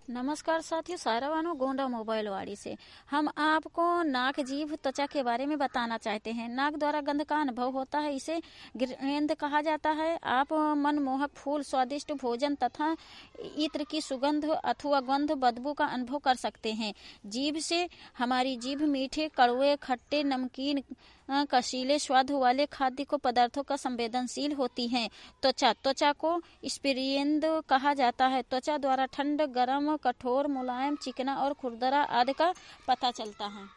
नमस्कार साथियों, सारा बानो गोंडा मोबाइल वाड़ी से हम आपको नाक, जीभ, त्वचा के बारे में बताना चाहते हैं। नाक द्वारा गंध का अनुभव होता है, इसे गंध कहा जाता है। आप मनमोहक फूल, स्वादिष्ट भोजन तथा इत्र की सुगंध अथवा गंध बदबू का अनुभव कर सकते हैं। जीभ से हमारी जीभ मीठे, कड़वे, खट्टे, नमकीन, कशीले स्वाद वाले खाद्य को पदार्थों का संवेदनशील होती है। त्वचा को स्पर्शेंद्र कहा जाता है। त्वचा द्वारा ठंड, गर्म, कठोर, मुलायम, चिकना और खुरदरा आदि का पता चलता है।